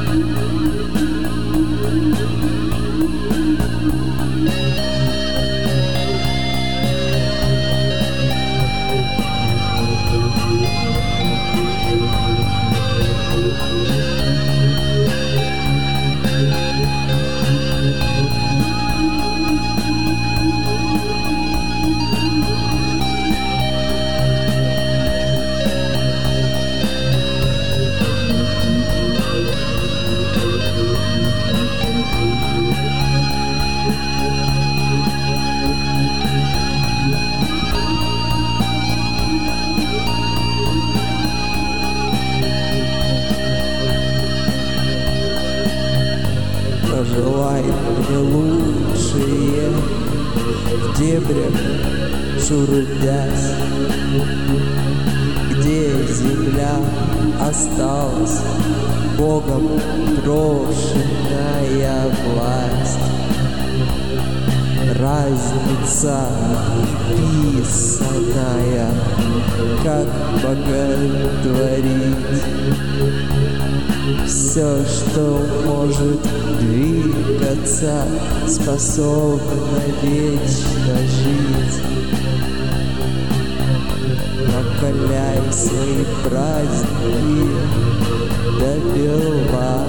Пожелай мне лучшее в дебрях шурудясь, где земля осталась Богом брошенная власть. Разница писаная, как боготворить все, что может двигаться, способно вечно жить. Накаляй свои праздники до бела.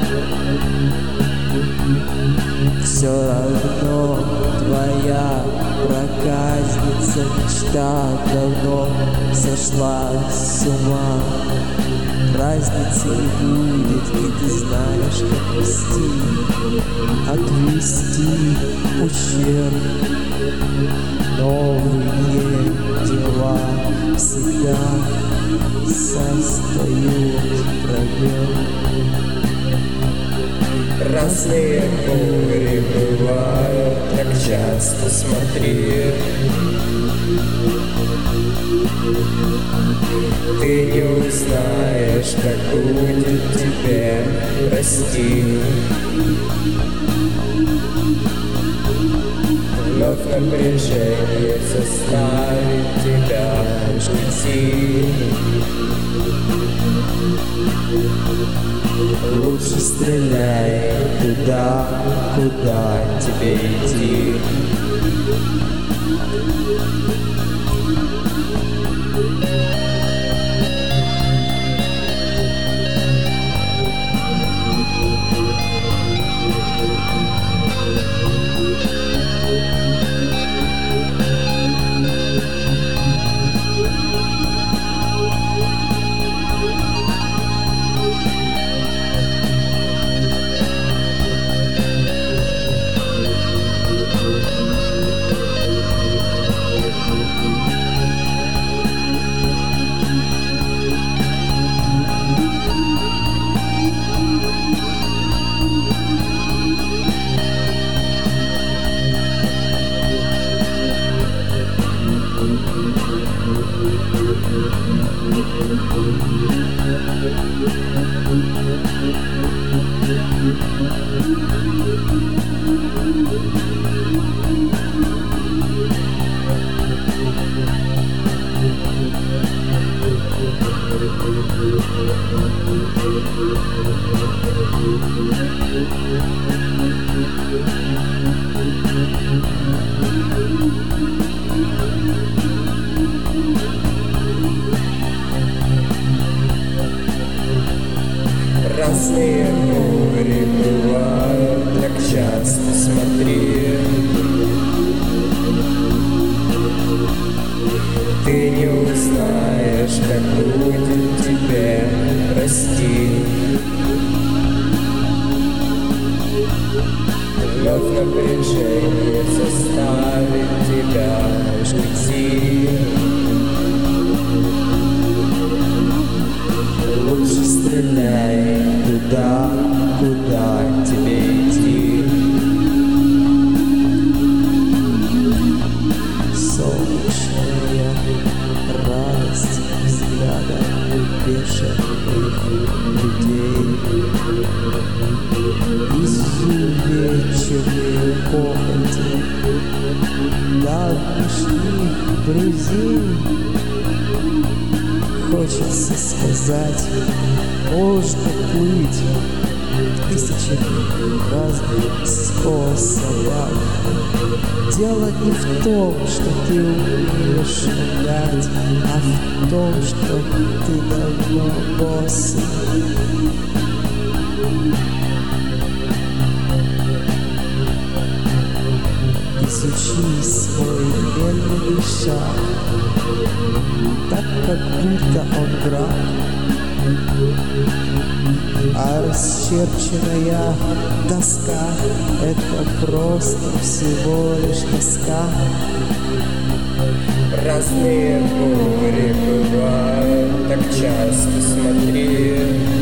Все равно твоя проказница мечта давно сошла с ума. Разницы не будет, и ты знаешь, как вести, отвести ущерб. Новые дела всегда создают пробел. Разные бури бывают, так часто смотри. Ты не узнаешь, как будет тебе расти. Но в напряжение заставит тебя уйти. Лучше стреляй туда, куда тебе идти. Разные бури бывают, так часто смотри. Ты не узнаешь, как будет тебе расти. Но в напряжении заставит тебя уйти. Лучше стреляй туда, куда тебе идти. Солнечная радость взгляда бешеных людей, изувеченные похоти давнишних друзей. Хочется сказать, можно плыть, ищет разных способов. Дело не в том, что ты умеешь лгать, а в том, что ты давно босс. Изучи свой медленный шаг, так как будто он враг, а расчерченная доска — это просто всего лишь тоска. Разные бури бывают, так часто смотри.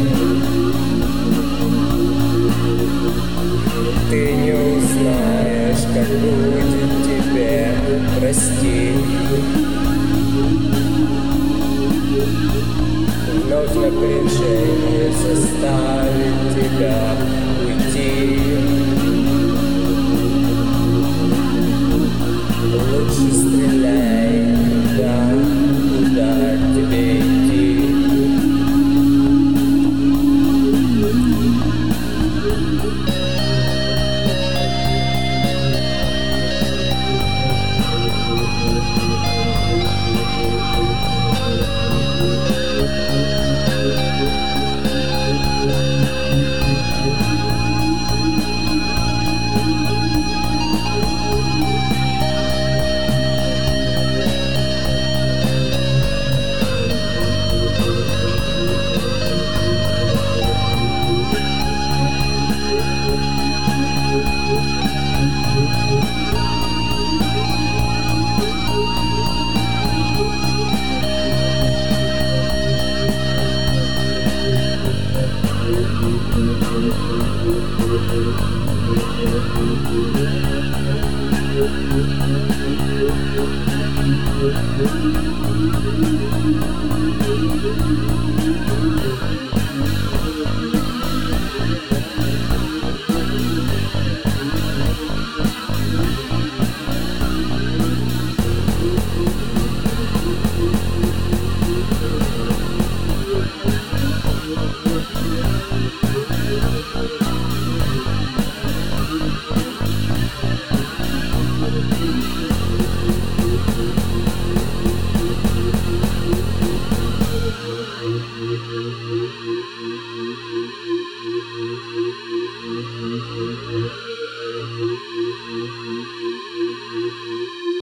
Ты не узнаешь, как будет тебе прости. Вновь напряжение заставит тебя уйти. Лучше стреляй туда, куда тебе идти. Thank you.